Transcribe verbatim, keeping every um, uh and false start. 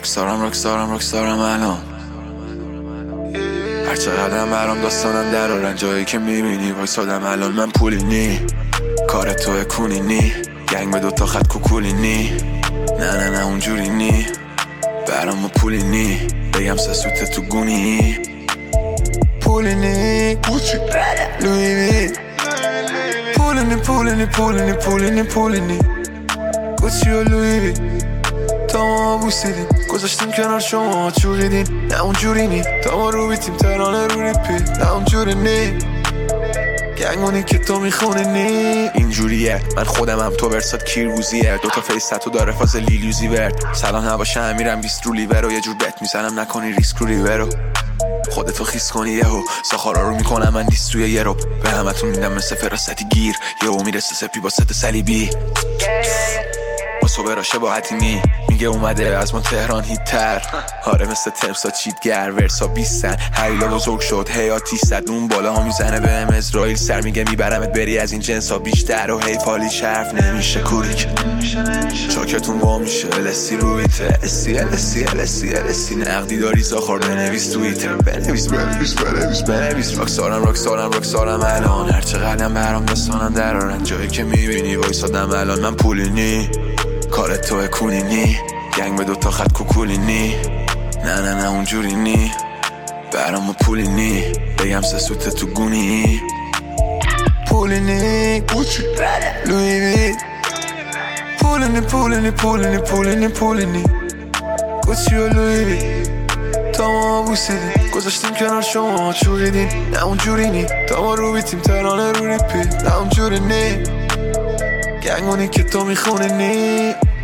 راکسارم راکسارم راکسارم الان هر چقدرم برام داستانم درارن جایی که میبینی وایسادم الان من پولی نی کار توه کونی نی گنگ به دوتا خط کوکولی نی نه نه نه اونجوری نی برام ما پولی نی بگم سه سوته تو گونی پولی نی لوی بی پولی نی پولی نی پولی نی پولی نی پولی نی گوچی و لوی بی تا ما بوسیدیم گذاشتیم کنار شما چوریدین نه اونجوری نی تا ما رو بیتیم ترانه رو ریپی نه اونجوری نی گنگونی که تو میخونی نی اینجوریه من خودم هم تو ورسات کیروزیه دوتا فیستو داره فاز لیلیوزی ورد سلام نباشه امیرم بیست رو لیور و یه جور بت میزنم نکنی ریسک رو ریورو خودتو خیس کنی یهو ساخارا رو میکنم من دیست توی یه رو به همتون میدم مثل فراستی گیر یهو میرسه سپی با ست صلیبی با صبح راشه با حتیمی میگه اومده از ما تهران هیتر آره مثل تمسا چیتگر ورسا بیستن حیلا بزرگ شد حیاتی صد اون بالا ها میزنه به ام اسرائیل سر میگه میبرمت بری از این جنس ها بیشتر و هی پالی شرف نمیشه کوریک چاکتون با میشه السی رویته اسی السی السی السی نقدی داری زاخار بنویس تویتر بنویس بنویس بنویس بنویس راکسارم راکسارم راکسارم الان هر چقدرم برام داستانم درارن جایی که میبینی وایسادم الان من پولی نی کار توه کونی نی گنگ به دوتا خط کوکولی نی نه نه نه اونجوری نی برام پولی نی بگم سه سوته تو گونی پولی نی لوی بی پولی نی پولی نی پولی نی پولی نی پولی نی گوچی و لوی بی تا ما بوسیدیم گذاشتیم کنار شما چوریدین نه اونجوری نی تا ما رو بیتیم ترانه رو ریپی نه اونجوری نی گنگونی که تو میخونی نی